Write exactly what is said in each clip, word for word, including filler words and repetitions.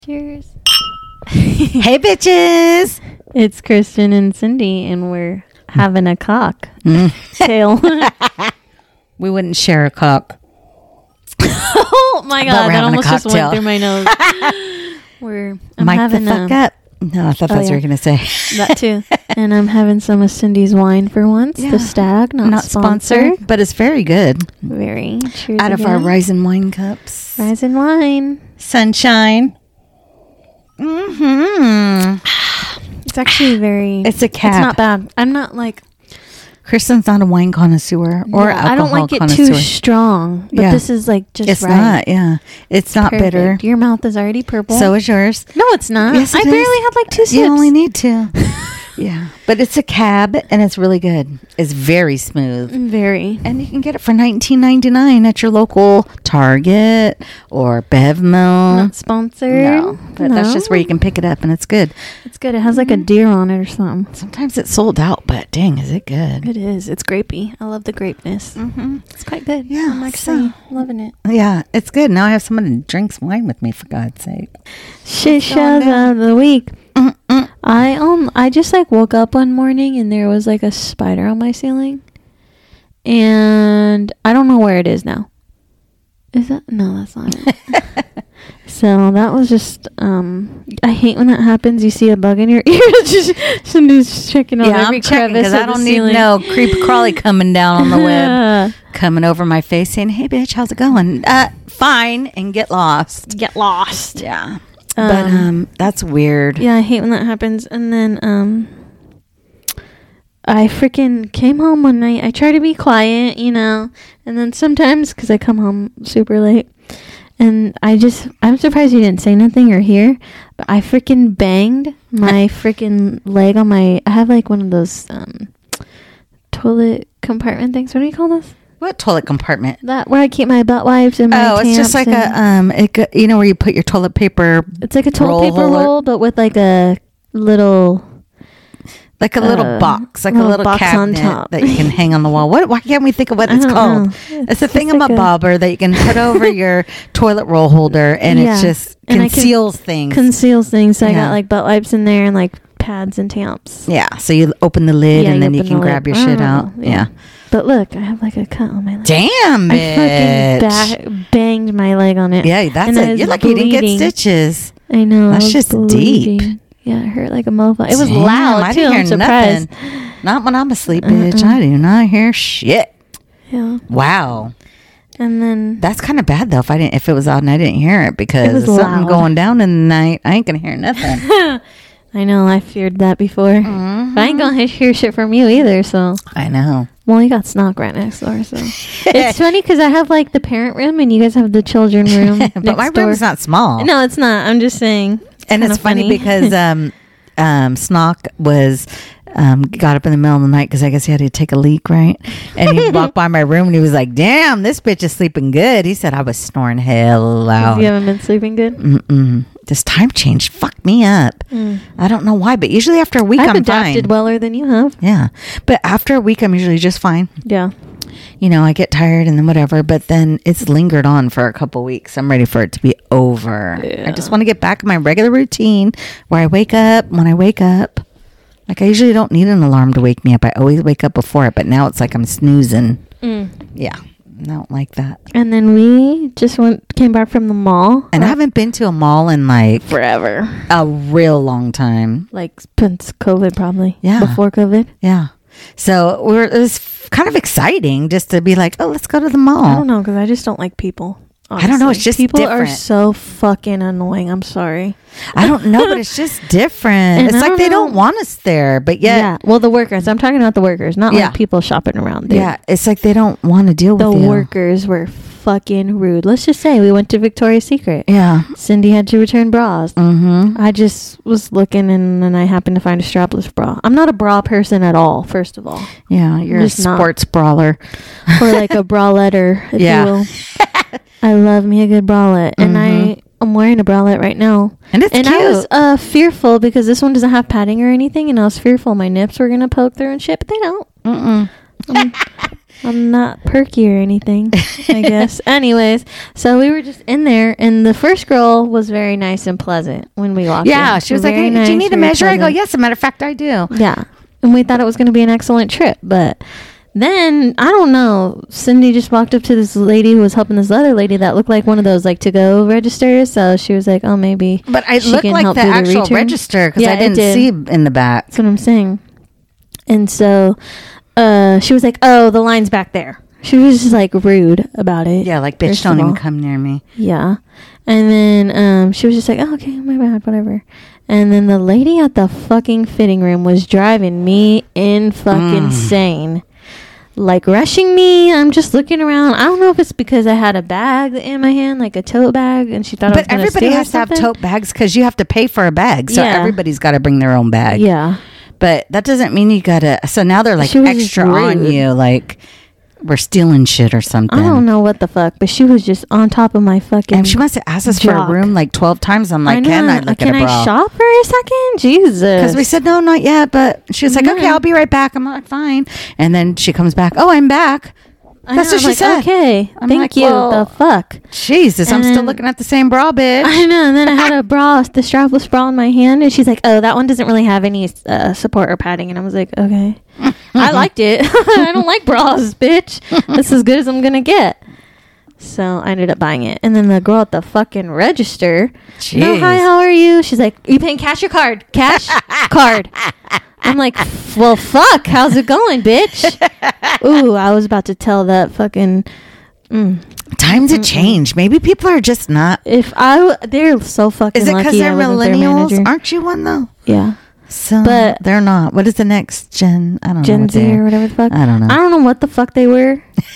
Cheers. Hey, bitches. It's Kristen and Cindy, and we're having a cocktail. We wouldn't share a cock. Oh, my God. That almost just went through my nose. we're I'm Mic having the fuck a, up. No, I thought oh, that's yeah. what you were going to say. That, too. And I'm having some of Cindy's wine for once. Yeah. The Stag, not, Not sponsored. sponsored, but it's very good. Very. Cheers Out of again. our Rising Wine cups. Rising Wine. Sunshine. Mm-hmm. It's actually very... It's a cap. It's not bad. I'm not like... Kristen's not a wine connoisseur or yeah, alcohol I don't like it connoisseur. too strong. But Yeah. this is like just It's right. not, yeah. It's not Perfect. bitter. Your mouth is already purple. So is yours. No, it's not. Yes, it I is. barely had like two sips. You only need two. Yeah. But it's a cab and it's really good. It's very smooth. Very. And you can get it for nineteen ninety-nine at your local Target or Bevmo. Not sponsored. No, but No. that's just where you can pick it up, and it's good. It's good. It has like a deer on it or something. Sometimes it's sold out, but dang, is it good? It is. It's grapey. I love the grapeness. Mm-hmm. It's quite good. Yeah, I'm actually so- loving it. Yeah, it's good. Now I have someone who drinks wine with me, for God's sake. Shit going shows down? of the week. Mm-mm. I um I just like woke up one morning and there was like a spider on my ceiling, and I don't know where it is now. Is that no? That's not it. So that was just um. I hate when that happens. You see a bug in your ear. Just Cindy's checking out Yeah, every I'm checking crevice because of I the don't need ceiling. no creepy crawly coming down on the web, Yeah. coming over my face saying, "Hey, bitch, how's it going?" Uh, fine, and get lost. Get lost. Yeah, but Um, um, that's weird. Yeah, I hate when that happens. And then um I freaking came home one night. I try to be quiet, you know, and then sometimes because I come home super late, and I just I'm surprised you didn't say nothing or hear, but I freaking banged my freaking leg on my. I have like one of those um toilet compartment things. What do you call this? What toilet compartment? That where I keep my butt wipes and my Oh, it's just tamps like and- a um, it go, you know where you put your toilet paper, It's like a toilet roll paper holder. roll, but with like a little. like a little Uh, box, like a little little box on cabinet top. that you can hang on the wall. What? Why can't we think of what I it's don't called? know. It's, a just like thingamabobber that you can put over your toilet roll holder, and Yeah. it just And I can- conceals things. Conceals things. So I Yeah. got like butt wipes in there and like pads and tamps. yeah, so you open the lid, Yeah, and you then you open can the grab lid. your shit Oh, out. yeah. Yeah. But look, I have like a cut on my leg. Damn, I bitch. fucking ba- banged my leg on it. Yeah, that's And I it. was You're lucky you didn't bleeding. get stitches. I know. I That's was just bleeding. deep. Yeah, it hurt like a mofo. It was Damn, loud I too. didn't I'm hear surprised. nothing. Not when I'm asleep, bitch. Uh-uh. I do not hear shit. Yeah. Wow. And then That's kind of bad though. If I didn't, if it was out and I didn't hear it, because It was if something loud. going down in the night, I ain't gonna hear nothing. I know I feared that before. Mhm. But I ain't gonna hear shit from you either. So I know. well, you got Snock right next door. So it's funny because I have like the parent room and you guys have the children room. But next my door. room's not small. No, it's not. I'm just saying. and it's kinda funny, because um, um, Snock was um, got up in the middle of the night because I guess he had to take a leak, right? And he walked by my room and he was like, "Damn, this bitch is sleeping good." He said I was snoring hell loud. you haven't been sleeping good. Mm-mm. This time change fucked me up. Mm. I don't know why, but usually after a week I've I'm adapted fine. weller than you have. Yeah, but after a week I'm usually just fine. Yeah. You know, I get tired and then whatever, but then it's lingered on for a couple weeks. I'm ready for it to be over. Yeah. I just want to get back in my regular routine where I wake up when I wake up. Like I usually don't need an alarm to wake me up. I always wake up before it, but now it's like I'm snoozing. Mm. Yeah, I don't like that. And then we just went came back from the mall. And I haven't been to a mall in like forever. a real long time. Like since COVID, probably. Yeah. Before COVID. Yeah. So we're, it was kind of exciting just to be like, oh, let's go to the mall. I don't know because I just don't like people. I don't know, it's honestly. just people are different. so fucking annoying. I'm sorry. I don't know, but it's just different. And It's I like don't they know. don't want us there, but yet, Yeah. Well, the workers. I'm talking about the workers, not Yeah. like people shopping around. Dude. yeah, it's like they don't want to deal The with you. workers were fucking rude. Let's just say we went to Victoria's Secret. Yeah. Cindy had to return bras. Mm-hmm. I just was looking and then I happened to find a strapless bra. I'm not a bra person at all, first of all. Yeah, you're Just a not. sports brawler. Or like a braletter, if Yeah. you will. I love me a good bralette. And Mhm. I, I'm wearing a bralette right now. And it's And cute. I was uh, fearful because this one doesn't have padding or anything. And I was fearful my nips were going to poke through and shit, but they don't. Mm-mm. Um, I'm not perky or anything, I guess. Anyways, so we were just in there, and the first girl was very nice and pleasant when we walked yeah, in. she was like, Very hey, nice, do you need a very measure? I go, pleasant. yes, as a matter of fact, I do. Yeah. And we thought it was going to be an excellent trip. But then, I don't know, Cindy just walked up to this lady who was helping this other lady that looked like one of those, like, to-go registers. So she was like, oh, maybe But it she looked can like help the do actual return. register because Yeah, I it didn't did. see in the back. That's what I'm saying. And so uh, she was like, oh, the line's back there. She was just, like, rude about it. Yeah, like, first bitch, don't of even all. come near me. Yeah. And then um, she was just like, oh, okay, my bad, whatever. And then the lady at the fucking fitting room was driving me in fucking Mm. insane. Like, rushing me. I'm just looking around. I don't know if it's because I had a bag in my hand, like a tote bag, and she thought I was But going to everybody steal or has to have something. tote bags because you have to pay for a bag. So Yeah. everybody's got to bring their own bag. Yeah. But that doesn't mean you got to. So now they're like She was just extra on rude. you. Like, we're stealing shit or something. I don't know what the fuck, but she was just on top of my fucking... And she must have asked us for a jock. room like twelve times. I'm like, I know. can I look Can at a I bra? shop for a second? Jesus. Because we said, no, not yet. But she was like, No. okay, I'll be right back. I'm like, fine. And then she comes back. Oh, I'm back. I That's know, what she like, said. Okay, I'm thank like, you. well, The fuck? Jesus, I'm And still then- looking at the same bra, bitch. I know. And then I had a bra, the strapless bra in my hand, and she's like, "Oh, that one doesn't really have any uh, support or padding." And I was like, "Okay." I liked it. I don't like bras, bitch. This is as good as I'm gonna get. So I ended up buying it. And then the girl at the fucking register, no, Jeez. hi, how are you? She's like, "Are you paying cash or card? Cash, card." I'm like, well, fuck. How's it going, bitch? Ooh, I was about to tell that fucking. Mm. Times have changed. Maybe people are just not. If I, w- they're so fucking Is it because lucky they're I wasn't their millennials? manager. Aren't you one though? Yeah. So, But- they're not. What is the next gen? I don't know. Gen what Z they are. or whatever the fuck. I don't know. I don't know what the fuck they were.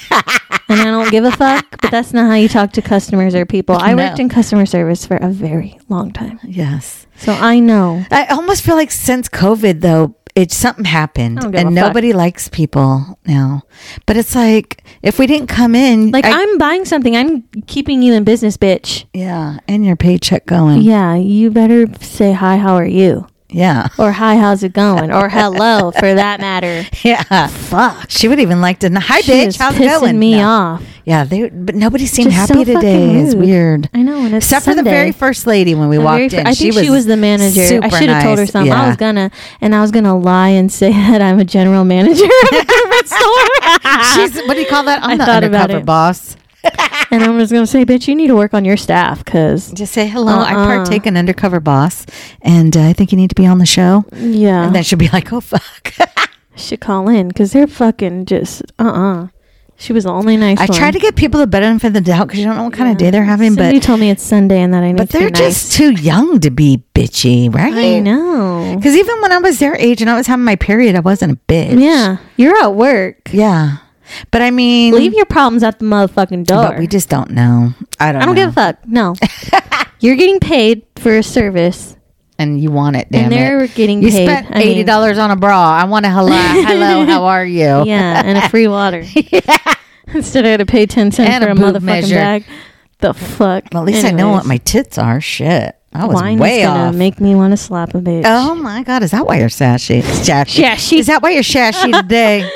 And I don't give a fuck, but that's not how you talk to customers or people. I No. worked in customer service for a very long time. Yes. So I know. I almost feel like since COVID though, it something happened I don't give and a fuck. nobody likes people now. But it's like if we didn't come in, Like, I, I'm buying something. I'm keeping you in business, bitch. yeah, and your paycheck going. Yeah, you better say, hi, how are you? Yeah. Or, hi, how's it going? Or, hello, for that matter. Yeah. Fuck. She would even like to know, hi She bitch, is how's it pissing going? me No. off. Yeah, they but nobody seemed Just happy so fucking today. It's rude. weird. I know, and it's Except for the Sunday. very first lady when we The walked very fir- in. I think she was, the manager. I super should have told her nice. something. I Yeah. was gonna, and I was gonna lie and say that I'm a general manager of a different store. She's what do you call that? I'm I the thought about undercover it. boss. And I was gonna say, bitch, you need to work on your staff, cause Just say hello. I Uh-uh. partake in undercover boss, and uh, I think you need to be on the show. yeah, And then she'll be like, "Oh fuck." should call in, cause they're fucking just uh uh She was the only nice I one. try to give people the benefit of the doubt because you don't know what kind of Yeah. day they're having, Cindy but told me it's Sunday and that I need but to they're be just nice. too young to be bitchy, right? I know. Because even when I was their age and I was having my period, I wasn't a bitch. Yeah, you're at work. Yeah. But I mean, Leave your problems at the motherfucking door. but we just don't know. I don't. I don't know. give a fuck. No, you're getting paid for a service. And you want it, damn And they're it. getting You paid. spent I mean- eighty dollars on a bra. I want a hello. Hello, how are you? Yeah, and a free water. Instead, I had to pay ten cents And for a a, boob motherfucking measure. bag. The fuck. Well, at least I know what Anyways, my tits are. Shit, I was wine way is gonna off. make me want to slap a bitch. Oh my god, is that why you're sassy? Sassy. Sassy. Is that why you're sassy today?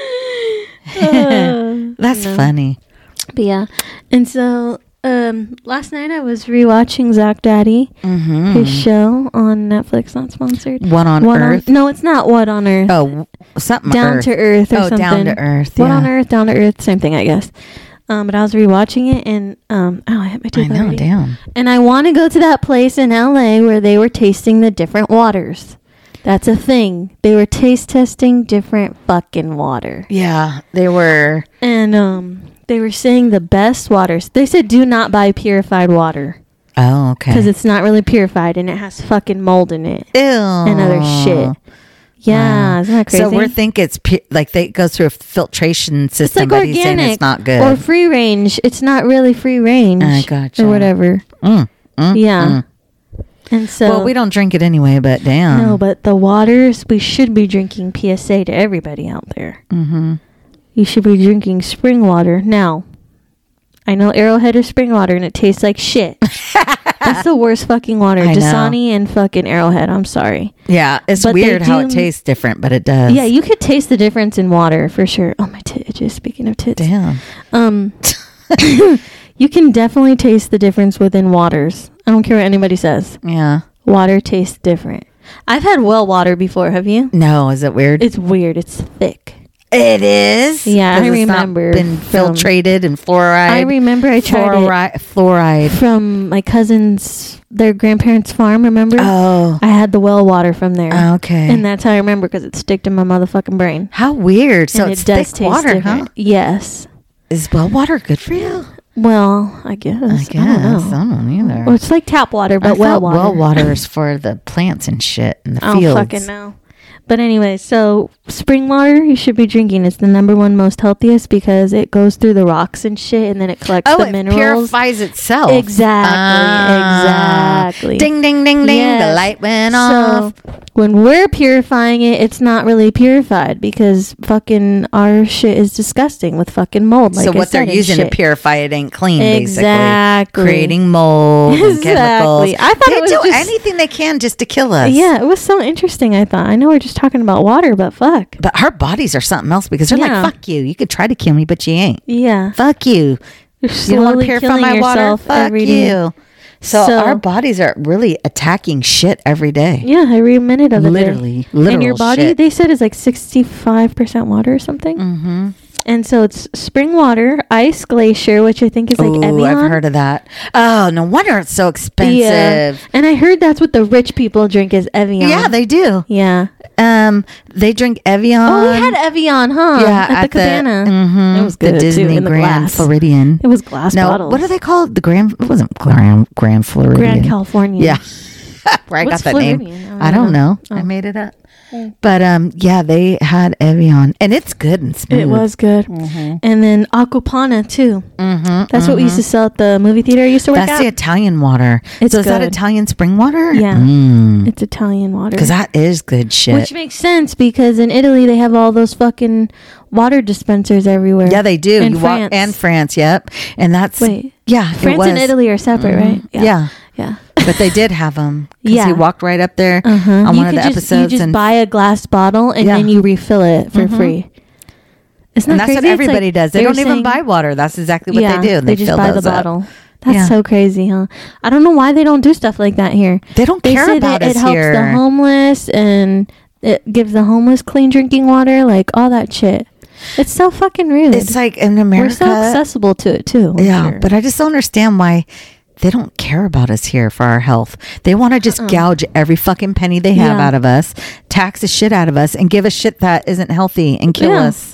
Uh, That's no. funny. But yeah, and so um, last night I was rewatching Zach Daddy, Mm-hmm. his show on Netflix, not sponsored. What on What Earth? no, it's not What on Earth. Oh, something Down Earth. to Earth or Oh, something. Down to Earth. What yeah. on Earth, Down to Earth, same thing, I guess. Um, but I was rewatching it, and um, oh, I hit my I tooth know. already. Damn. And I want to go to that place in L A where they were tasting the different waters. That's a thing. They were taste testing different fucking water. Yeah, they were. And um, they were saying the best waters. They said do not buy purified water Oh, okay. because it's not really purified and it has fucking mold in it Ew. and other shit. Yeah, Wow. isn't that crazy? So we're thinking it's pu- like they go through a filtration it's system, like but he's saying organic it's not good. or free range. It's not really free range I gotcha. or whatever. Mm, mm, Yeah. mm. And so Well, we don't drink it anyway, but damn. no, but the waters we should be drinking. P S A to everybody out there. Mm-hmm. You should be drinking spring water. Now, I know Arrowhead is spring water and it tastes like shit. That's the worst fucking water. I know. Dasani and fucking Arrowhead. I'm sorry. Yeah, it's But they weird how do- it tastes different, but it does. Yeah, you could taste the difference in water for sure. Oh, my tit itches. Speaking of tits. Damn. Um, you can definitely taste the difference within waters. I don't care what anybody says. Yeah. Water tastes different. I've had well water before. Have you? No, is it weird? It's weird. It's thick. It is. Yeah, 'Cause I it's not remember been from- filtrated and fluoride. I remember I tried fluoride. it Fluoride. from my cousin's, their grandparents' farm. Remember? Oh. I had the well water from there. Okay. And that's how I remember because it sticked in my motherfucking brain. How weird. So and it's it does thick taste water, different. huh? Yes. Is well water good for you? Well, I guess. I guess. I don't know. I don't either. Well, it's like tap water, but I well thought water. well water is for the plants and shit in the I don't fields. fucking know. But anyway, so spring water you should be drinking. It's the number one most healthiest because it goes through the rocks and shit, and then it collects Oh, the it minerals. purifies itself. Exactly. Ah. Exactly. Ding, ding, ding, ding. Yes. The light went So off. when we're purifying it, it's not really purified because fucking our shit is disgusting with fucking mold. Like so I what they're said, and using to shit. purify it ain't clean, Exactly. basically. Creating mold and Exactly. chemicals. I thought they it was do just- anything they can just to kill us. Yeah, it was so interesting. I thought. I know we're just talking about water, but fuck. But our bodies are something else because they're Yeah. like, fuck you. You could try to kill me, but you ain't. Yeah. Fuck you. You're You don't want slowly to purify killing my water? yourself Fuck every day. you. So, So- our bodies are really attacking shit every day. Yeah, every minute of the Literally. day. Literal And your body, shit. they said, is like sixty-five percent water or something. Mm-hmm. And so it's spring water, ice glacier, which I think is like Ooh, Evian. I've heard of that. Oh, no wonder it's so expensive. Yeah. And I heard that's what the rich people drink is Evian. Yeah, they do. Yeah. Um, they drink Evian. Oh, we had Evian, huh? yeah, At, the Cabana. mhm, It was good, the too, Disney in the Grand glass. Floridian. It was glass No, bottles. what are they called? The Grand. It wasn't Grand Grand Floridian. Grand California. Yeah, where I What's got that name. Floridian? I don't know. Oh. I made it up. Mm. But um, yeah, they had Evian, and it's good and smooth. It was good. Mm-hmm. And then Acupana, too. Mm-hmm, That's what we used to sell at the movie theater I used to work That's at. the Italian water. It's so is that good. Italian spring water? Yeah. Mm. It's Italian water. Because that is good shit. Which makes sense because in Italy they have all those fucking water dispensers everywhere. yeah, they do. In you France. walk and France. Yep, and that's Wait. yeah. it France and was. Italy are separate, Mhm. right? Yeah. Yeah. But they did have them. Yeah. he walked right up there Uh-huh. on you one of could the just, episodes, You just and buy a glass bottle and Yeah. then you refill it for Mhm. free. Isn't and that that's what crazy? It's everybody like does. They were don't even saying- buy water. That's exactly what yeah, they do. And they, they, just fill buy the those up. bottle. That's Yeah. so crazy, huh? I don't know why they don't do stuff like that here. They don't They care say about that us it helps here. the homeless and it gives the homeless clean drinking water, like all that shit. It's so fucking rude. It's like in We're America. so accessible to it too. I'm Yeah, sure. but I just don't understand why they don't care about us here for our health. They want to just Uh-uh. gouge every fucking penny they have Yeah. out of us, tax the shit out of us, and give us shit that isn't healthy and kill Yeah. us.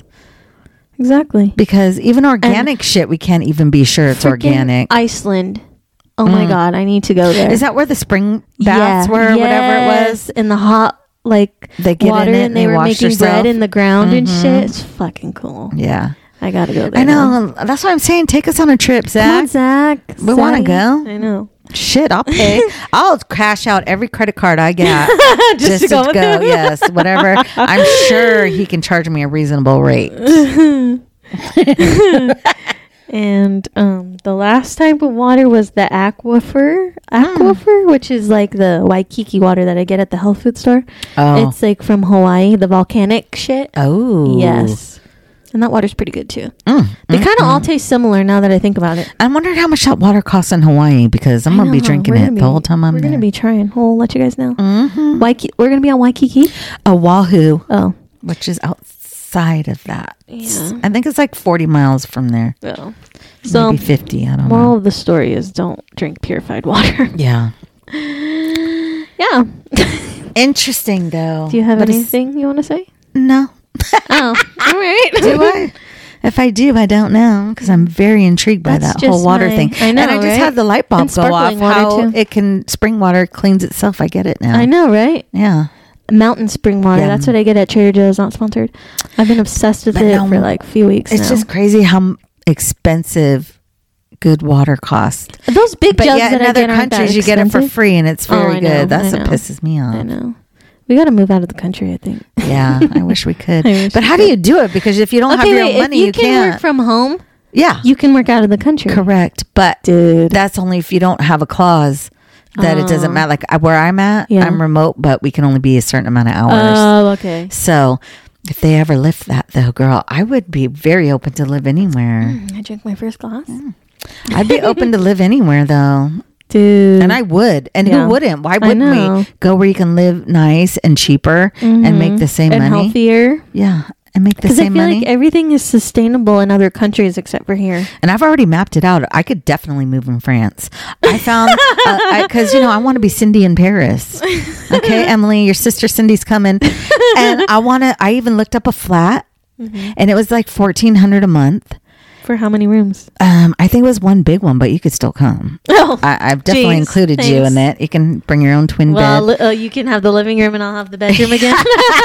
Exactly. Because even organic shit, we can't even be sure it's Freaking organic. Iceland. Oh my Mm. god, I need to go there. Is that where the spring baths Yeah. were, or whatever it Yes, was? in the hot like They get in water, it and and they, they were wash making bread themselves. in the ground and Mhm. shit. It's fucking cool. Yeah. I gotta go there. I now. know. That's why I'm saying take us on a trip, Come on, Zach. Zach. We wanna Zach. go. I know. Shit, I'll pay. I'll cash out every credit card I got Just to go with him. Yes, whatever. I'm sure he can charge me a reasonable rate. And um, the last type of water was the aquifer, aquifer, which is like the Waikiki water that I get at the health food store. Oh. It's like from Hawaii, the volcanic shit. Oh. Yes. And that water's pretty good too. Mm, They mm, kind of mm. all taste similar now that I think about it. I'm wondering how much that water costs in Hawaii because I'm I going to be know. drinking We're it gonna the be- whole time I'm We're there. going to be trying. We'll let you guys know. Mm-hmm. Waikiki. We're going to be on Waikiki. Oahu, Oh. which is outside of that. Yeah. I think it's like forty miles from there. Oh. So, Maybe fifty. I don't moral know. of the story is don't drink purified water. Yeah. Yeah. Interesting, though. Do you have But it's- anything you want to say? No. Oh, all right. Do I? If I do, I don't know because I'm very intrigued by That's that whole just water my- thing. I know, and I just right? had the light bulb And go off. sparkling water, How too. it can spring water cleans itself. I get it now. I know, right? Yeah. Mountain spring water. Yeah. That's what I get at Trader Joe's. Not sponsored. I've been obsessed with But it no, for like a few weeks It's now. just crazy how m- expensive good water costs. Those big But jugs yeah, that in I other get aren't that countries you get it for expensive. free and it's Oh, very I know, good. That's I what know. pisses me off. I know. We got to move out of the country, I think. Yeah, I wish we could. I wish But we how do could. you do it? Because if you don't have Okay, your wait. own money, if you, you, can can't. work from home, yeah, you can work out of the country. correct. But Dude. that's only if you don't have a clause that it doesn't Oh. matter. Like uh, where I'm at, Yeah. I'm remote, but we can only be a certain amount of hours. Oh, okay. So if they ever lift that, though, girl, I would be very open to live anywhere. I drank my first glass. I'd be open to live anywhere, though. Dude. And I would. And Yeah. who wouldn't? Why I wouldn't know. we go where you can live nice and cheaper and make the same and money? healthier. Yeah. And make the Because I same feel money. like everything is sustainable in other countries except for here. And I've already mapped it out. I could definitely move in France. I found, because, you know, I want to be Cindy in Paris. Okay, Emily, your sister Cindy's coming. And I want to, I even looked up a flat and it was like fourteen hundred dollars a month. For how many rooms? Um, I think it was one big one, but you could still come. Oh, I, I've definitely geez, included you in thanks. it. You can bring your own twin Well, bed. li- uh, you can have the living room and I'll have the bedroom again.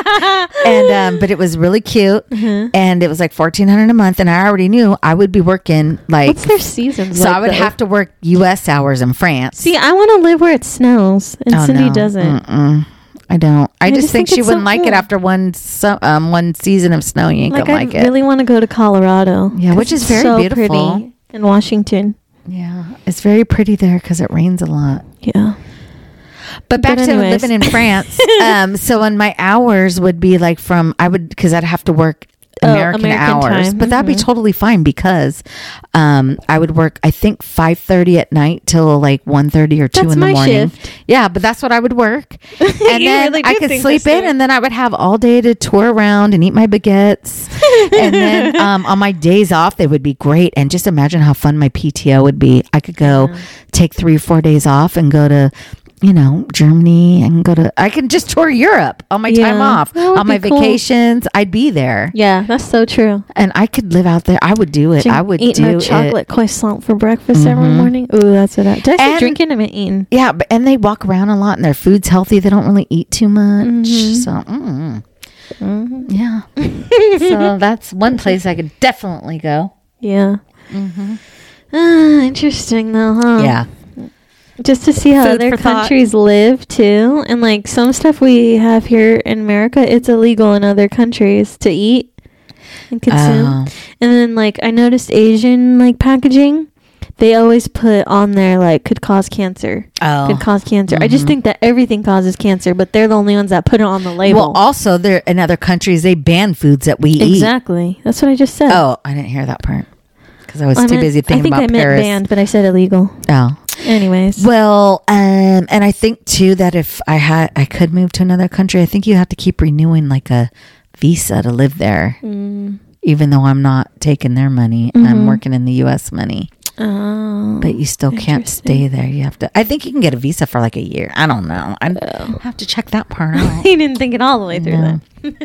And um, but it was really cute, Uh-huh. and it was like fourteen hundred a month, and I already knew I would be working like. What's their seasons So like, I would though? have to work U S hours in France. See, I want to live where it snows, and Oh, Cindy no. doesn't. Mm-mm. I don't. I, I just just think, think she it's wouldn't so like it cool. after one so, um one season of snow. You ain't Like, gonna I like it. really want to go to Colorado. Yeah, 'cause which is it's very so beautiful. pretty in Washington. Yeah, it's very pretty there because it rains a lot. Yeah. But back But to anyways. living in France. um, so when my hours would be like from I would because I'd have to work Oh, American, American hours, time. but that'd be Mhm. totally fine because um, I would work I think five thirty at night till like one thirty or two That's in the my morning. shift. Yeah, but that's what I would work, and You then really I do could think sleep this in, through. and then I would have all day to tour around and eat my baguettes. And then um, on my days off, they would be great. And just imagine how fun my P T O would be. I could go Yeah. take three or four days off and go to, you know, Germany and go to, I can just tour Europe on my time Yeah, off. that would On my be cool. vacations, I'd be there. Yeah, that's so true. And I could live out there. I would do it. Drink- I would eating do a chocolate it. croissant for breakfast every Mhm. morning. Ooh, that's what I. Did I say And- drinking? I meant eating. Yeah, but, and they walk around a lot and their food's healthy. They don't really eat too much. Mhm. So, mm, Mhm. yeah. So that's one place I could definitely go. Yeah. Mm-hmm. Ah, interesting though, huh? Yeah. Just to see how Food other for thought. countries live too, and like some stuff we have here in America, it's illegal in other countries to eat and consume. Oh. And then like I noticed Asian like packaging, they always put on there like could cause cancer. Oh. Could cause cancer. I just Mhm. think that everything causes cancer, but they're the only ones that put it on the label. Well, also, there in other countries they ban foods that we eat. exactly. That's what I just said. Oh, I didn't hear that part because I was I too meant- busy thinking I think about I meant Paris. banned, but I said illegal. Oh, Anyways. well, um, and I think too that if I had, I could move to another country. I think you have to keep renewing like a visa to live there, Mm. even though I'm not taking their money. Mhm. I'm working in the U S money, Oh. but you still can't stay Interesting. there. You have to. I think you can get a visa for like a year. I don't know. I Oh. have to check that part out. He didn't think it all the way through No.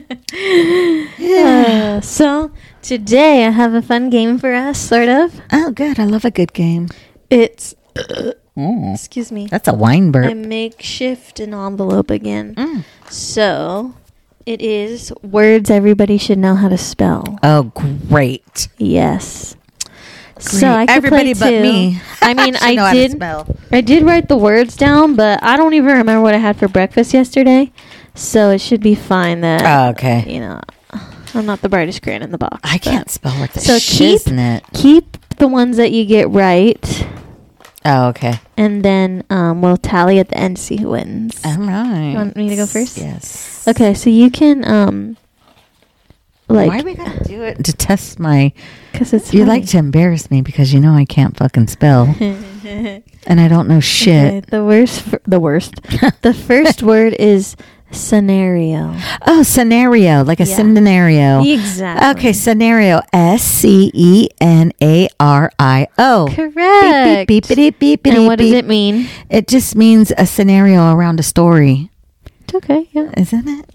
then. Uh, so today I have a fun game for us, sort of. Oh, good. I love a good game. It's Mm. excuse me, That's a wine burp. a makeshift an envelope again. Mm. So it is words everybody should know how to spell. Oh, great. Yes. So Great. I could Everybody play but too. me. I mean, Should I know how to did. spell. I did write the words down, but I don't even remember what I had for breakfast yesterday. So it should be fine that Oh, okay. you know I'm not the brightest crayon in the box. I but can't spell worth the So keep- shiznit. keep the ones that you get right, Oh, okay. and then um, we'll tally at the end to see who wins. All right. You want me to go first? Yes. Okay, so you can um like Why we gotta do it to test my? because it's You funny. like to embarrass me because you know I can't fucking spell and I don't know shit. Okay, the worst f- the worst the first word is scenario. Oh, scenario, like a Yeah. scenario. Exactly. Okay, scenario. S C E N A R I O. Correct. Beep, beep, beep, beep, beep, And what does beep. it mean? It just means a scenario around a story, It's okay. Yeah. isn't it?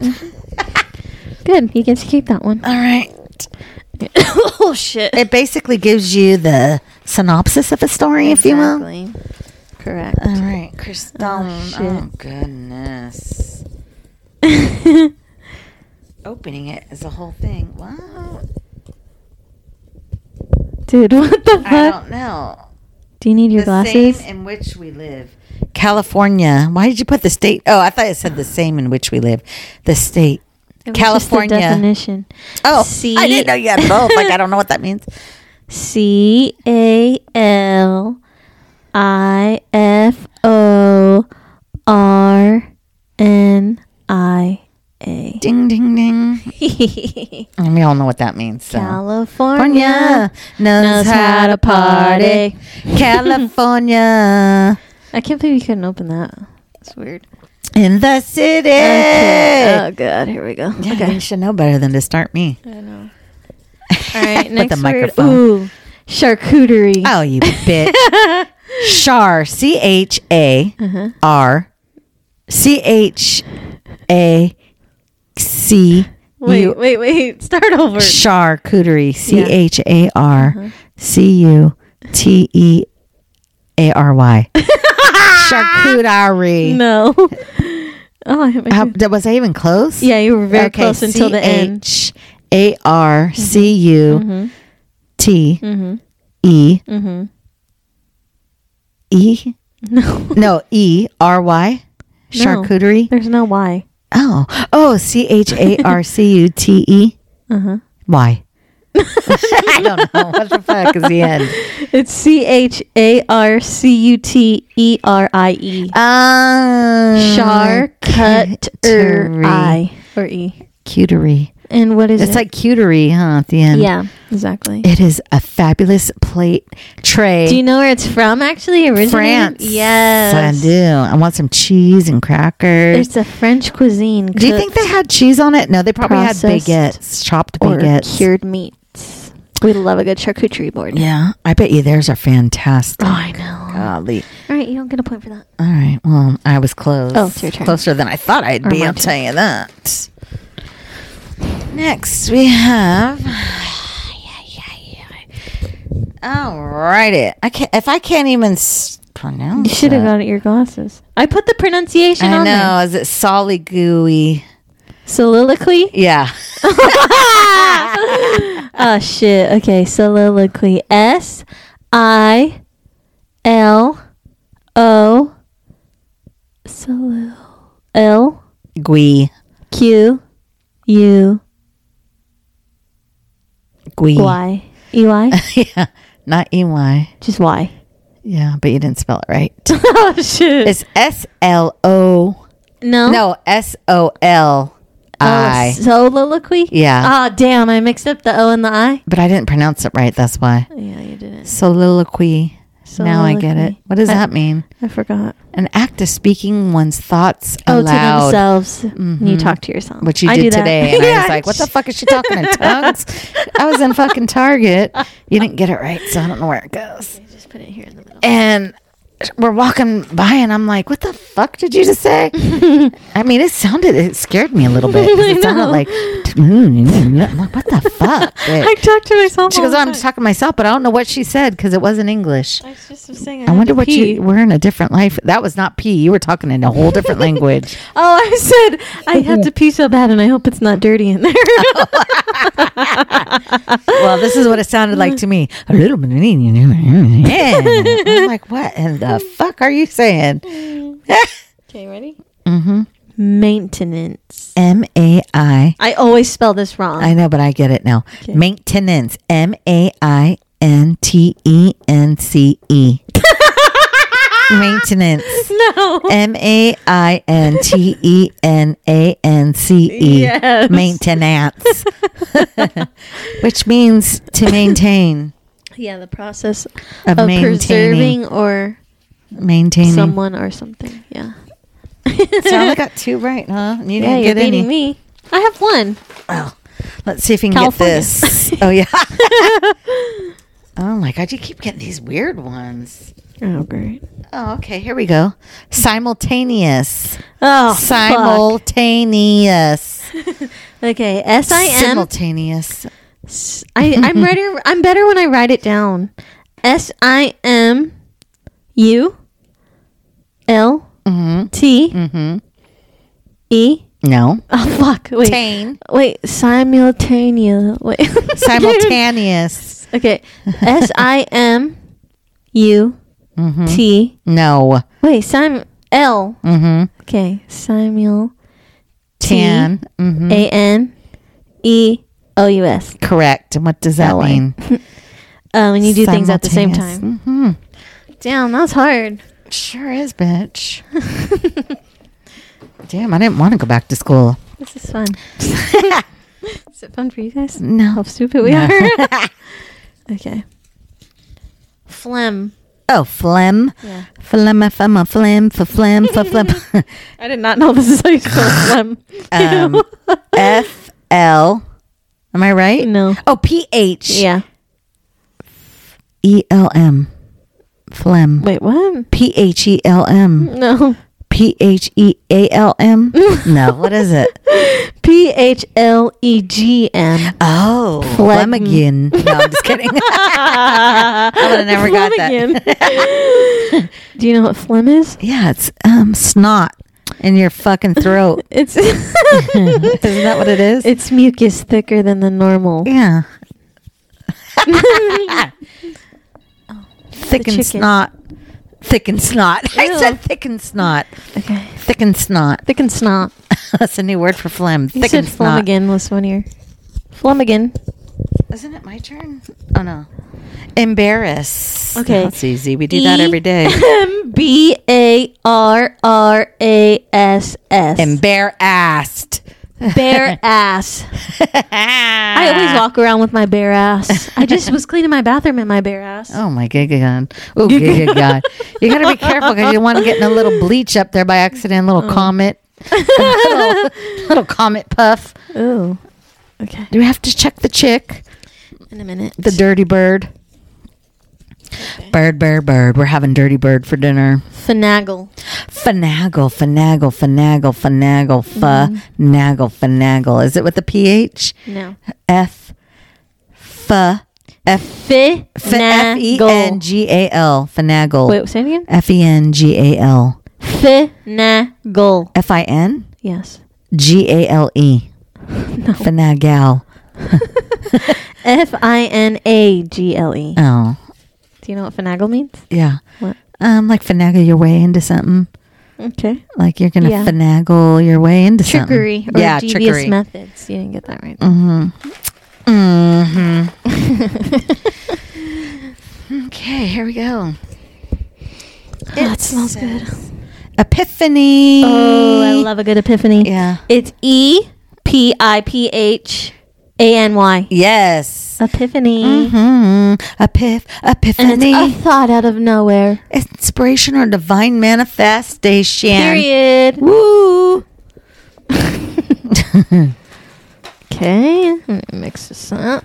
Good. You get to keep that one. All right. Oh shit. It basically gives you the synopsis of a story, if you will. Exactly. Correct. All right, Crystal. Oh, shit. Oh, goodness. Opening it is a whole thing. Wow. Dude, what the fuck? I don't know. Do you need your the glasses? same in which we live. California. Why did you put the state? Oh, I thought it said the same in which we live. The state. It was just the California. definition. Oh, C- I didn't know you had both. Like, I don't know what that means. C A L I F O R N I A. Ding, ding, ding. And we all know what that means. So. California California knows, knows how to party. California I can't believe you couldn't open that. That's weird. in the city. Okay. Oh, God. Here we go. Yeah, Okay. you should know better than to start me. I know. All right. With Next the word. microphone. Ooh. Charcuterie. Oh, you bitch. Char. C H A R. C H A C. Wait, U- wait, wait. Start over. Charcuterie. C H A R C U T E A R Y. Charcuterie. No. Oh, I hit my How, tooth. that- was I even close? Yeah, you were very Okay, close until the end. C H A R C U T Mm-hmm. E Mm-hmm. E. No. No, E R Y. No. Charcuterie. There's no Y. Oh, oh, C H A R C U T E. Uh-huh. Why? I don't know. What the fuck is the end? It's C H A R C U T E R I E. Um, Charcuterie. Or E. Cuterie. And what is It's it? like cuterie, huh? At the end. Yeah, exactly. It is a fabulous plate tray. Do you know where it's from, actually? Originally? France. Yes. I do. I want some cheese and crackers. It's a French cuisine. Do you think they had cheese on it? No, they probably processed had baguettes, chopped or baguettes. cured meats? We love a good charcuterie board. Yeah, I bet you theirs are fantastic. Oh, I know. Golly. All right, you don't get a point for that. All right. Well, I was close. Oh, it's your turn. Closer than I thought I'd Or be. my I'll turn. tell you that. Next, we have. All righty. I can't. If I can't even s- pronounce, You should have it. got your glasses. I put the pronunciation I on there. know. Is it solly gooey? Soliloquy? Yeah. Oh, shit. Okay, soliloquy. S I L O Solil L Gui. Q U Gui. Y. E Y? Yeah. Not E Y. Just Y. Yeah, but you didn't spell it right. Oh, shit. It's S L O. no? No, S O L I. Oh, soliloquy? Yeah. Ah, damn. I mixed up the O and the I. But I didn't pronounce it right. That's why. Yeah, you didn't. Soliloquy. Now I get it. Soliloquy. What does I- that mean? I forgot. An act of speaking one's thoughts Oh, aloud. to themselves. And you Mhm. talk to yourself. Which you I did do that. today. And I Yeah. was like, what the fuck is she talking in tongues? I was in fucking Target. You didn't get it right, so I don't know where it goes. Just put it here in the middle. And we're walking by, and I'm like, what the fuck did you just say? I mean, it sounded, it scared me a little bit. 'Cause I it sounded know. like, I'm like, what the fuck? I talk to myself. She all goes, the oh, I'm time. just talking to myself, but I don't know what she said because it wasn't English. I just was saying. I wonder had to what pee. you, we're in a different life. That was not pee. You were talking in a whole different language. Oh, I said I had to pee so bad, and I hope it's not dirty in there. Well, this is what it sounded like to me. A little bit. Yeah. I'm like, what in the fuck are you saying? Okay, ready? Mm-hmm. Maintenance. M A I. I always spell this wrong. I know, but I get it now. Okay. Maintenance. M A I N T E N C E. Maintenance. no. M A I N T E N A N C E. Yes. Maintenance. Which means to maintain. Yeah, the process Of of maintaining. preserving or Maintaining. someone or something. Yeah. So I only got two right, huh? You Yeah, didn't you're get any. beating me. I have one. Well, let's see if you can California. get this. Oh, yeah. Oh, my God. You keep getting these weird ones. Oh, great. Oh, okay. Here we go. Simultaneous. Oh, Simultaneous. fuck. Okay, S I M. Simultaneous. I, I'm ready. I'm better when I write it down. S I M U L Mm-hmm. T Mm-hmm. E. No. Oh fuck! Wait, Tane. wait. Simultaneous. Wait. Simultaneous. Okay. S I M U Mm-hmm. T. No. Wait. Sim L. Mm-hmm. Okay. Simul. Tan. Mm-hmm. A N E O U S. Correct. And what does that L Y. mean? Uh, when you do things at the same Simultaneous. time. Mm-hmm. Damn, that's hard. Sure is, bitch. Damn, I didn't want to go back to school. This is fun. Is it fun for you guys? No. How stupid we No. are. Okay. Phlegm. Oh, phlegm. Yeah. Phlegm, phlegm, phlegm, for phlegm, for phlegm. I did not know this is how you spell phlegm. Um, F L. Am I right? No. Oh, P H. Yeah. E L M. Phlegm. Wait, what? P H E L M. No. P H E A L M? No, what is it? P H L E G M. Oh, Phlegm. Flemigan. No, I'm just kidding. I would have never got that. Do you know what phlegm is? Yeah, it's um snot in your fucking throat. It's Isn't that what it is? it's mucus thicker than the normal. Yeah. Thick and chicken. snot. Thick and snot. I Ew. said thick and snot. Okay. Thick and snot. Thick and snot. That's a new word for phlegm. You Thick said and snot. flemigan was funnier. Flemigan. Isn't it my turn? Oh no. Embarrass. Okay. That's easy. We do that every day. M B A R R A S S. Embarrassed. Bare ass. I always walk around with my bare ass. I just was cleaning my bathroom in my bare ass. Oh my giga god. Oh giga god. You gotta be careful because you want to get in a little bleach up there by accident, a little Oh. comet. little, little comet puff. Oh. Okay. Do we have to check the chick? In a minute. The dirty bird. Okay. Bird, bird, bird. We're having dirty bird for dinner. Finagle. Finagle, finagle, finagle, finagle, fa, naggle, finagle. Is it with a P H? No. F, fa, F, Finagle. F E N G A L. Finagle. Wait, say it again. F E N G A L. Finagle. F I N Yes. G A L E. No. Finagle. F I N A G L E. Oh, Do you know what finagle means? yeah. What? Um, like finagle your way into something. Okay. Like you're gonna Yeah. finagle your way into Trickery something. or yeah, devious trickery. methods. You didn't get that right. Mm-hmm. Mm-hmm. Okay, here we go. Oh, it smells good. Epiphany. Oh, I love a good epiphany. Yeah. It's E P I P H A N Y. Yes. Epiphany. Mm-hmm. Epiph. And Epiphany. it's a thought out of nowhere. Inspiration or divine manifestation. Period. Woo. Okay. Let me mix this up.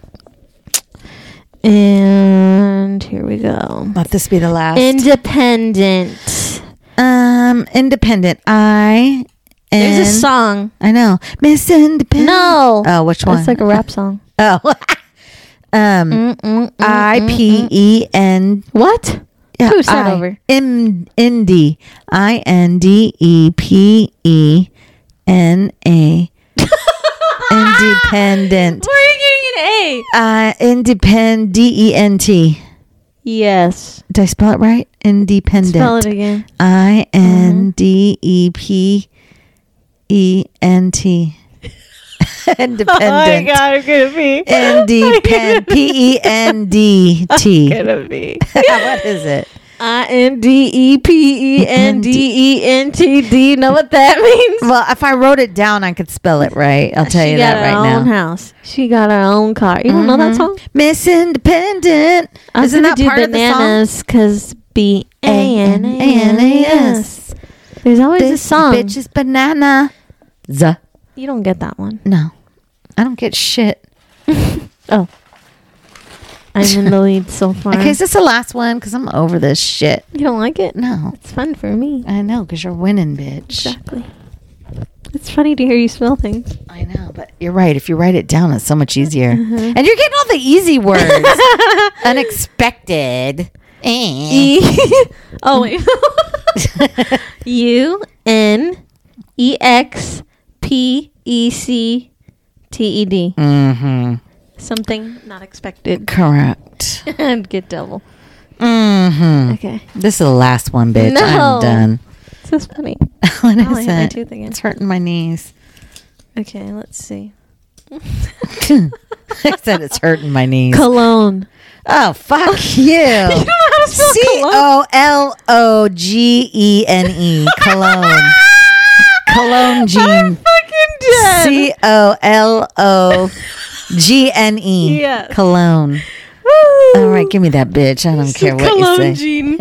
And here we go. Let this be the last. Independent. um, independent. I. There's a song. I know. Miss Independent. No. Oh, which one? It's like a rap song. Oh. um. Mm, mm, mm, I mm, P mm. E N. What? Yeah, Who start I- over? In Indie. I N D E P E N A. Independent. Where are you getting an A? Uh, independent. D E N T. Yes. Did I spell it right? Independent. Spell it again. I N D E P E N T. Independent. Oh my God, I'm gonna be. Independent. P E N D T. Gonna be. What is it? I N D E P E N D E N T. Do you know what that means? Well, if I wrote it down, I could spell it right. I'll tell she you got that her right own now. house. She got her own car. You don't know that Mhm. song? Miss Independent. I was Isn't gonna that do part of the song? bananas because B A N A N A S. There's always a This song. bitch is banana. Z. You don't get that one. No, I don't get shit. Oh. I'm in the lead so far. Okay, is this the last one? Because I'm over this shit. You don't like it? No, It's fun for me. I know, because you're winning, bitch. Exactly. It's funny to hear you spell things. I know, but you're right. If you write it down, it's so much easier. Uh-huh. And you're getting all the easy words. Unexpected. Eh. E. Oh, wait. U N E X P E C T E D. Mm-hmm. Something not expected. Correct. And get double. Mm-hmm. Okay. This is the last one, bitch. No. I'm done. This is funny. What Oh, I is hit my it? tooth again. It's hurting my knees. Okay, let's see. I said it's hurting my knees. Cologne. Oh, fuck you. You don't know how to spell C O L O G E N E. Cologne. Cologne Jean. I'm fucking dead. C O L O G N E. Yes. Cologne. Woo. All right, give me that bitch. I don't care what Cologne you say. Jean.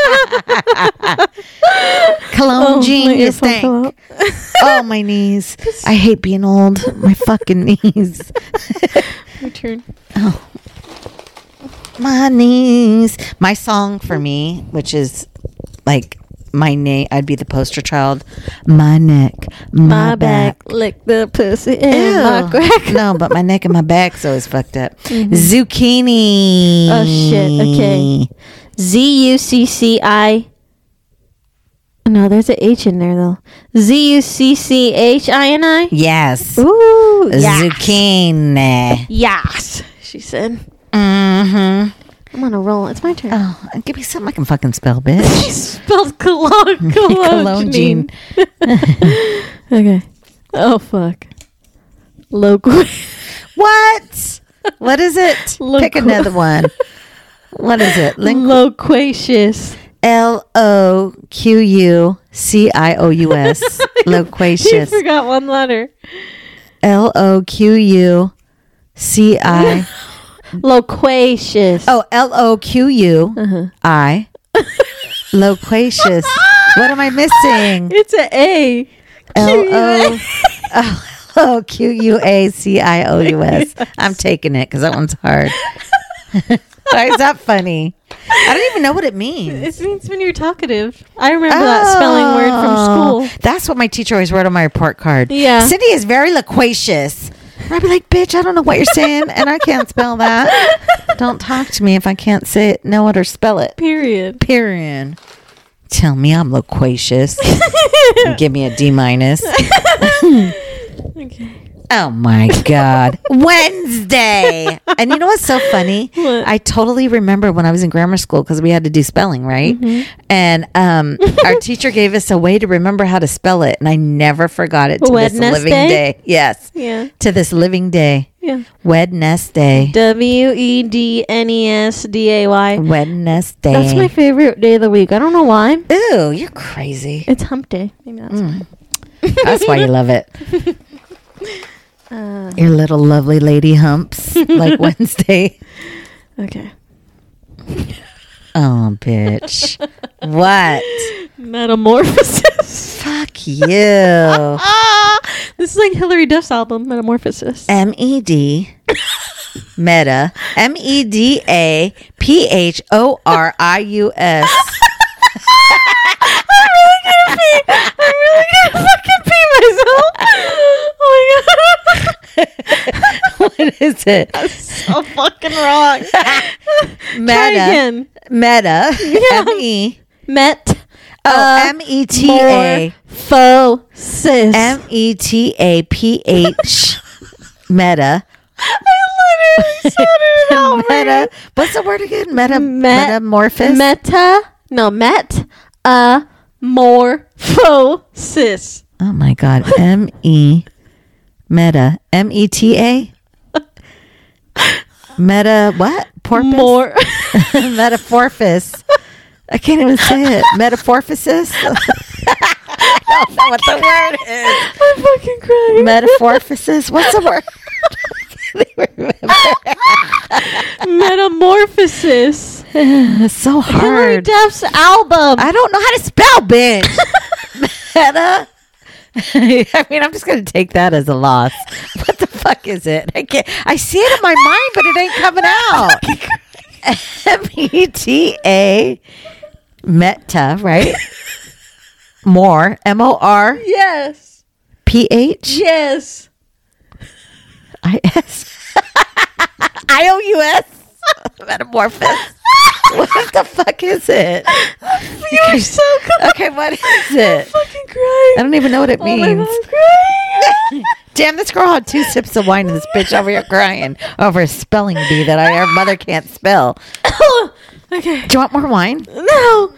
Cologne Oh, Jean, my you earphone fell stink. Oh, my knees. I hate being old. My fucking knees. Your turn. Oh. My knees. My song for me, which is like my name, I'd be the poster child. My neck, my, My back. back, lick the pussy and my Ew. crack. No, but my neck and my back's always fucked up. Mhm. Zucchini. Oh, shit. Okay. Z U C C I. No, there's an H in there, though. Z U C C H I N I? Yes. Ooh. Yes. Zucchini. Yes. She said. Mm-hmm. I'm on a roll. It's my turn. Oh, give me something I can fucking spell, bitch. She spelled cologne. Cologne. Cologne Jean. Okay. Oh, fuck. Local. What? What is it? Pick Loqu- another one. What is it? Lin- Loquacious. L O Q U C I O U S. You Loquacious. forgot one letter. L O Q U C I. Loquacious. Oh, L O Q U Uh-huh. I. Loquacious. What am I missing? It's an A. L O L O Q U A C I O U S. I'm taking it because that one's hard. Why is that funny? I don't even know what it means. It means when you're talkative. I remember that spelling word from Oh, school. That's what my teacher always wrote on my report card. Yeah. Cindy is very loquacious. And I'd be like, bitch, I don't know what you're saying, and I can't spell that. Don't talk to me if I can't say it, know it, or spell it. Period. Period. Tell me I'm loquacious. Give me a D minus. Okay. Oh my God. Wednesday. And you know what's so funny? What? I totally remember when I was in grammar school because we had to do spelling, right? Mm-hmm. And um, our teacher gave us a way to remember how to spell it. And I never forgot it to this Wednesday? living day. Yes. Yeah. To this living day. Yeah. Wednesday. W E D N E S D A Y. Wednesday. That's my favorite day of the week. I don't know why. Ew, you're crazy. It's hump day. Maybe that's Mm. That's why you love it. Uh, Your little lovely lady humps like Wednesday. okay. Oh, bitch. What? Metamorphosis. Fuck you. Ah, this is like Hillary Duff's album, Metamorphosis. M E D Meta M E D A P H O R I U S. I'm really gonna pee. I'm really gonna fucking pee myself. Oh my god. What is it? That's so fucking wrong. Try Meta. again. Meta. Yeah. M E. Met. Oh, M E T A. Morphosis. M E T A P H. Meta. I literally said it out Meta. What's the word again? Meta. Met- Metamorphosis. Meta. No, met. A morphosis. Oh my God. M E. Meta. M E T A. Meta. What? Porpoise? More. Metamorphosis. I can't even say it. Metamorphosis. I don't know what the word is. I'm fucking crying. Metamorphosis. What's the word? I can't remember. Metamorphosis. It's so Hillary hard. Duff's album. I don't know how to spell, bitch. Meta. I mean, I'm just gonna take that as a loss. What the fuck is it? I can't. I see it in my mind, but it ain't coming out. M E T A. Meta, right? More. M O R Yes. P H Yes. I S I O U S. Metamorphosis. What the fuck is it? You're so good. Okay, what is I'm it? fucking crying. I don't even know what it Oh my means. God, I'm crying. Damn, this girl had two sips of wine and this bitch over here crying over a spelling bee that I, her mother can't spell. Okay. Do you want more wine? No.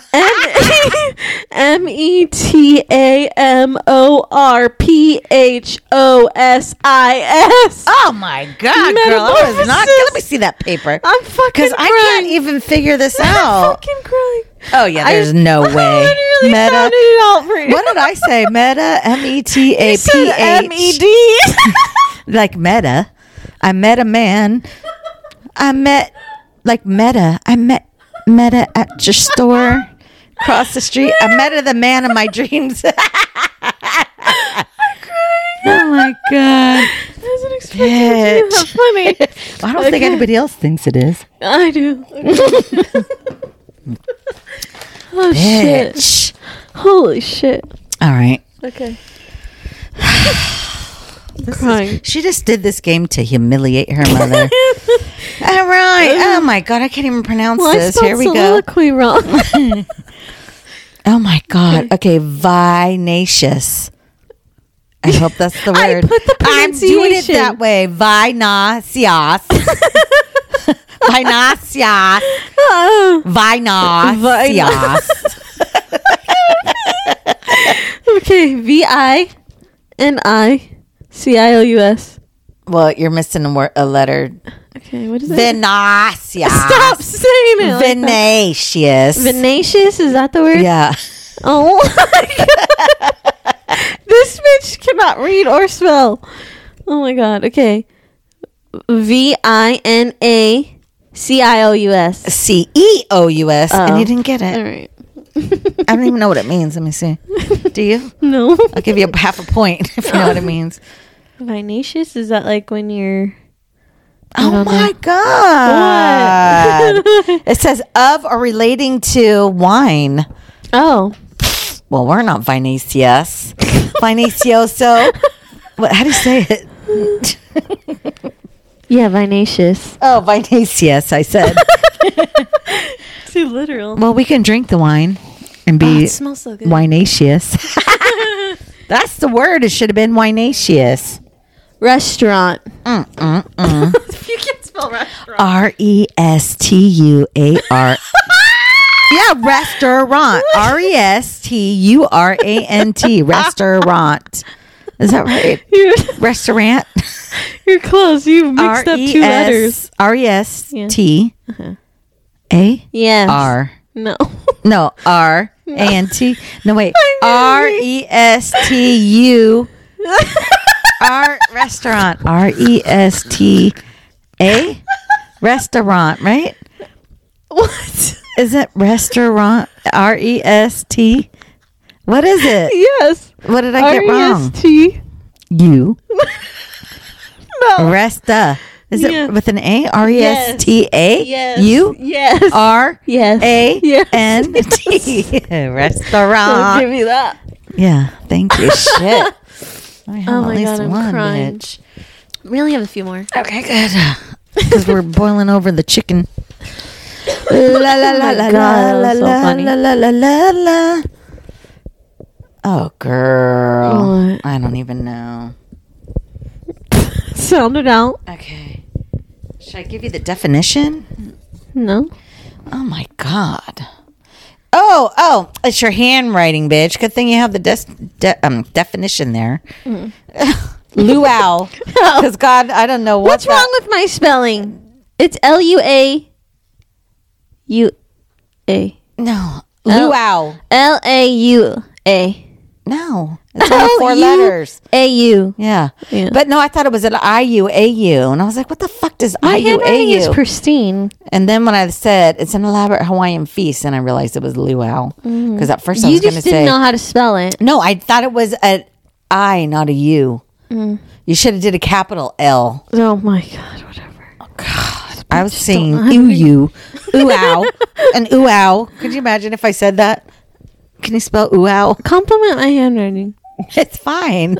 M E T A M O R P H O S I S. Oh my God, girl. I was not. Let me see that paper. I'm fucking Because I can't even figure this out. I'm fucking crying. Oh, yeah, there's I, no way. I literally Meta. sounded it out for you. What did I say? Meta, M E T A You P said M E H. D. Like meta. I met a man. I met, like meta. I met meta at your store across the street. I met the man of my dreams. I'm crying. Oh my God. I wasn't expecting it to be that funny. I don't think Okay. anybody else thinks it is. I do. Oh shit. Bitch. Holy shit. All right. Okay. This Crying. is- she just did this game to humiliate her mother. All right. Oh my God. I can't even pronounce Well, I this. spelled Here we go. soliloquy wrong. Oh my God. Okay. Vinaceous. I hope that's the I word. put the I'm doing it pronunciation. that way. Vinaceous. Vinaceous. Oh. Vinaceous. Okay. V I N I C I O U S. Well, you're missing a, word, a letter. Okay. What is that? Vinaceous. Stop saying it. Like that. Vinaceous. Vinacious? Is that the word? Yeah. Oh my God. This bitch cannot read or spell. Oh my God. Okay. V I N A C I O U S. C E O U S. And Oh. you didn't get it. All right. I don't even know what it means. Let me see. Do you? No. I'll give you a half a point if you know what it means. Vinaceous? Is that like when you're... I Oh don't my know. God. What? It says of or relating to wine. Oh. Well, we're not Vinaceous. Vinacioso. What, how do you say it? Yeah, vinaceous. Oh, Vinaceous, I said. Too literal. Well, we can drink the wine and Oh, be it smells so good. winaceous. That's the word. It should have been winaceous. Restaurant. Mm, mm, mm. If you can spell restaurant. R E S T U A R. Yeah, restaurant. R E S T U R A N T. Restaurant. Is that right? You're, Restaurant. you're close. You mixed up two letters. R E S T A Yes. R. No. No, R A N T. No, wait. R E S T U R restaurant. R E S T A restaurant, right? What? Is it restaurant? R E S T? What is it? Yes. What did I get wrong? R E S T. You. No. Resta. Is Yeah. it with an A? R E S T A? Yes. You? Yes. R Yes. A Yes. N T. I'll Restaurant. give you that. Yeah. Thank you. Shit. I have Oh at my least God, I'm one, crying. bitch. We only have a few more. Okay, good. Because we're boiling over the chicken. La la la Oh my la God, la that was so la funny. la la la la la. Oh, girl. What? I don't even know. Sound it out. Okay. Should I give you the definition? No. Oh, my God. Oh, oh, it's your handwriting, bitch. Good thing you have the des- de- um, definition there. Mm. Luau. Because, God, I don't know what What's that- wrong with my spelling? It's L U A U A. No. L- Luau. L A U A. No. It's only four L U letters. A U. Yeah. Yeah. But no, I thought it was an I U A U. And I was like, what the fuck does I My U A handwriting is U? pristine. And then when I said it's an elaborate Hawaiian feast, and I realized it was luau. Because at first I You was going to just didn't say. know how to spell it. No, I thought it was an I, not a U. Mm. You should have did a capital L. Oh my God, whatever. God. I was just saying don't know how to ooh read. you. Ooh ow. An ooh ow. Could you imagine if I said that? Can you spell ooh ow? Compliment my handwriting. It's fine.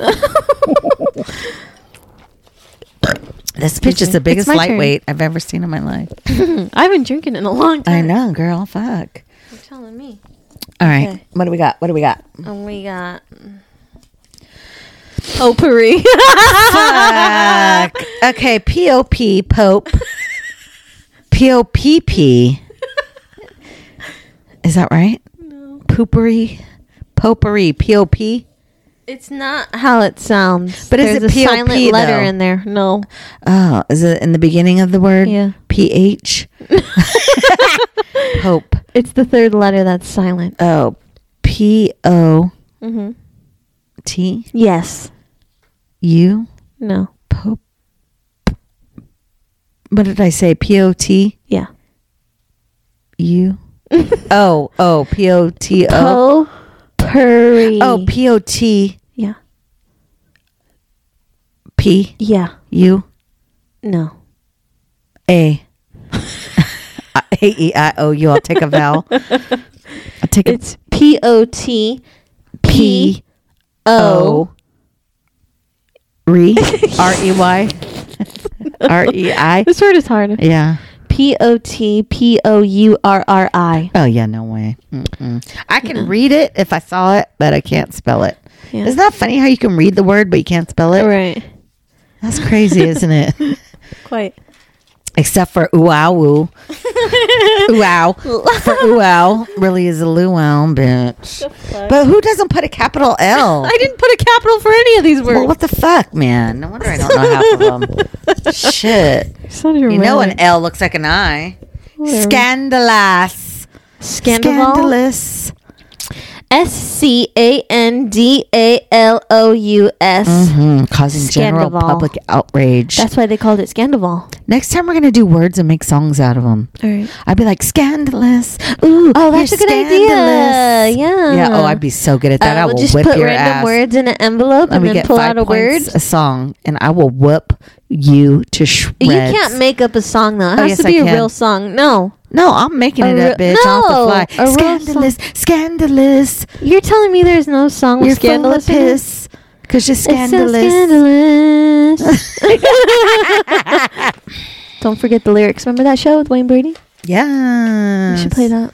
This bitch is the biggest my turn. lightweight I've ever seen in my life. I've been drinking in a long time. I know, girl. Fuck. You're telling me. All right. Okay. What do we got? What do we got? And we got Potpourri. Fuck. Okay, P O P, Pope. P O P P. Is that right? No. Poopery? Potpourri, P O P? It's not how it sounds. But is There's it a P O P silent letter though? in there. No. Oh, is it in the beginning of the word? Yeah. P H? Pope. It's the third letter that's silent. Oh, P O Mm-hmm. T Yes. U? No. Pope. What did I say? P O T Yeah. U? Oh, oh, P O T O. Potpourri. Oh, P O T Yeah. P Yeah. U No. A. A E I O U. I'll take a vowel. I'll take a It's P O T P O Re R E Y R E I. This word is hard. Yeah. P O T P O U R R I. Oh yeah, no way. Mm-mm. I can read it if I saw it, but I can't spell it. Yeah. Isn't that funny how you can read the word but you can't spell it? Right. That's crazy, isn't it? Quite. Except for ooh-ow woo. Ooh-ow. For ooh-ow really is a luau, bitch. But who doesn't put a capital L? I didn't put a capital for any of these words. Well, what the fuck, man? No wonder I don't know half of them. Shit. You know an L looks like an I. Whatever. Scandalous. Scandival? Scandalous. S C A N D A L O U S. Mm-hmm. Causing general Scandival. public outrage. That's why they called it Scandival. Next time we're going to do words and make songs out of them. All right. I'd be like, scandalous. Ooh, Oh, that's you're a good scandalous. idea. Yeah. Yeah. Oh, I'd be so good at that. Uh, I we'll will just whip put your random ass. words in an envelope Let and me then get pull five out a points word. a song, and I will whoop you to shreds. You can't make up a song though. It Oh, has yes, to be I a can. real song. No. No, I'm making A it up, re- bitch. Off no, the fly. a real Scandalous. Scandalous. You're telling me there's no song with You're scandalous full of in it? piss. Because you're It's so scandalous. scandalous. Don't forget the lyrics. Remember that show with Wayne Brady? Yeah. We should play that.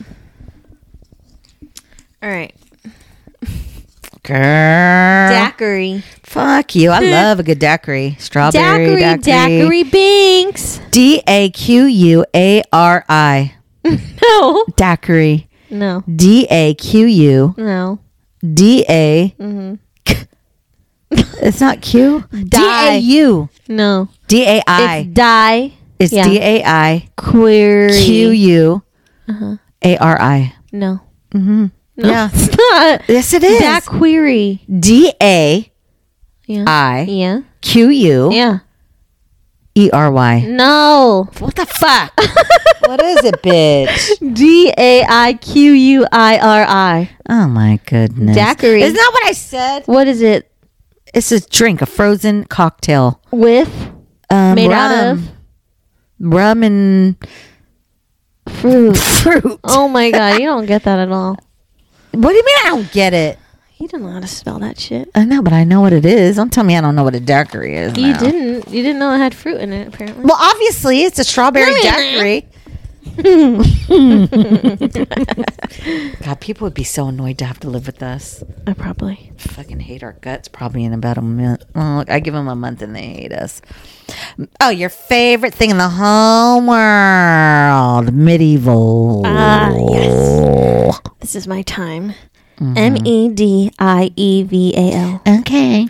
All right. Girl. Daiquiri. Fuck you. I love a good daiquiri. Strawberry Daiquiri. daiquiri. Daiquiri Binks. D A Q U A R I. No. Daiquiri. No. D A Q U. No. D A. Mm-hmm. It's not Q. D Die. A U. No. D A I. It's die. It's yeah. D A I. Query. Q U Uh-huh. A R I. No. Mm-hmm. No, Yeah. it's not. Yes, it is. Daiquiri. D A Yeah. I. Yeah. Q U Yeah. E R Y. No. What the fuck? What is it, bitch? D A I Q U I R I. Oh my goodness. Daiquiri. Isn't that what I said? What is it It's a drink, a frozen cocktail. with? Um, Made rum. out of? Rum and Fruit. fruit. Oh my god, you don't get that at all. What do you mean I don't get it? You don't know how to spell that shit. I know, but I know what it is. Don't tell me I don't know what a daiquiri is. You now. didn't. You didn't know it had fruit in it, apparently. Well, obviously, it's a strawberry No, it daiquiri. God, people would be so annoyed to have to live with us. I probably. Fucking hate our guts probably in about a month. Well, look, I give them a month and they hate us. Oh, your favorite thing in the whole world. Medieval. Ah, yes. This is my time. M E D I E V A L. Okay.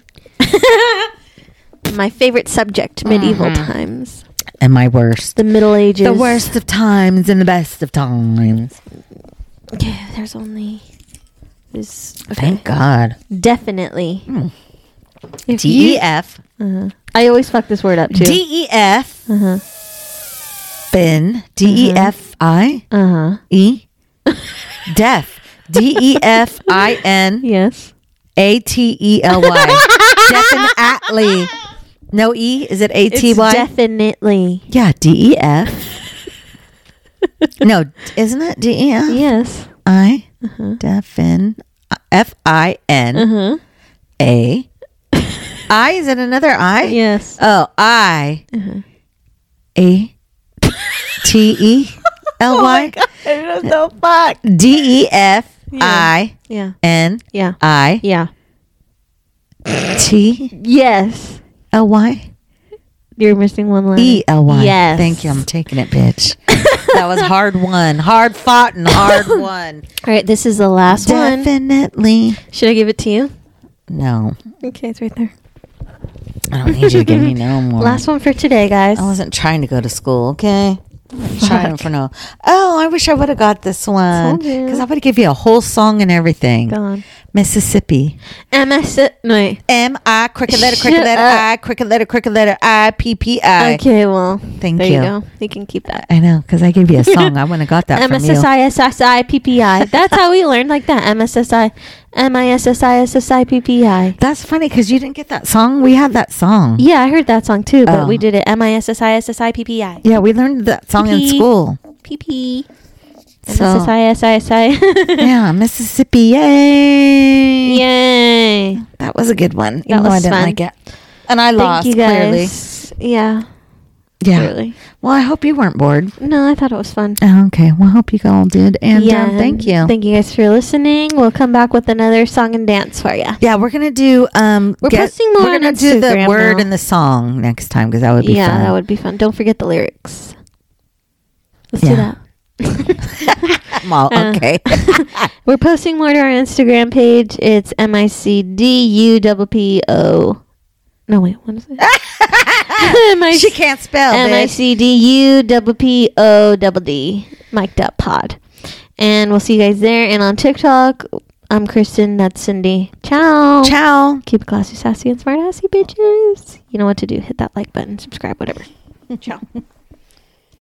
My favorite subject, medieval times. And my worst. The Middle Ages. The worst of times and the best of times. Okay, there's only this. Okay. Thank God. Definitely. If D E you- F. uh-huh. I always fuck this word up too. D E F. Uh-huh. Fin. D E F I Uh-huh. E. Deaf. D E F I N Yes. A T E L Y. Definitely. No E? Is it A T Y? It's definitely. Yeah, D E F. No, isn't it D E F? Yes. I. Uh-huh. Defin. F I N Uh-huh. A. I? Is it another I? Yes. Oh, I. Uh-huh. A. T E L Y. I don't know. Fuck. D E F Yeah. I Yeah. N Yeah. I Yeah. T Yes. L Y? You're missing one letter. E L Y. Yes. Thank you. I'm taking it, bitch. That was hard won. Hard fought and hard won. All right, this is the last one. Definitely. Should I give it to you? No. Okay, it's right there. I don't need you to give me no more. Last one for today, guys. I wasn't trying to go to school, okay? I'm trying for no. Oh, I wish I would have got this one. Because I would give you a whole song and everything. Go on. Mississippi. M S. No, wait. M I, cricket letter, cricket Shut letter, up. I, cricket letter, cricket letter, I, P P I. Okay, well. Thank there you. you go. You can keep that. I know, because I gave you a song. I wouldn't have got that M from S you. S I S S I P P I. That's how we learned like that. M S S I M I S S I S S I P P I. That's funny, because you didn't get that song. We had that song. Yeah, I heard that song too, but Oh. we did it M I S S I S S I P P I. Yeah, we learned that song in P P. school. P P. M So- S S I S I S I. Yeah, Mississippi, yay. Yay. That was a good one. That Even though I was didn't fun. like it. And I lost, Thank you clearly. guys. Yeah. Yeah. Clearly. Well, I hope you weren't bored. No, I thought it was fun. Oh, okay. Well, I hope you all did. And yeah. um, thank you. Thank you guys for listening. We'll come back with another song and dance for you. Yeah, we're gonna do. Um, We're posting more We're on gonna do the Instagram word now. and the song next time because that would be Yeah, fun. that would be fun. Don't forget the lyrics. Let's Yeah. do that. Well, Uh, okay. We're posting more to our Instagram page. It's M I C D U P P O. No, wait, what is it? M I C She can't spell. M I bitch. C D U P P O D D. Mic'd up pod. And we'll see you guys there. And on TikTok, I'm Kristen. That's Cindy. Ciao. Ciao. Keep it classy, sassy, and smart assy, bitches. You know what to do. Hit that like button, subscribe, whatever. Ciao.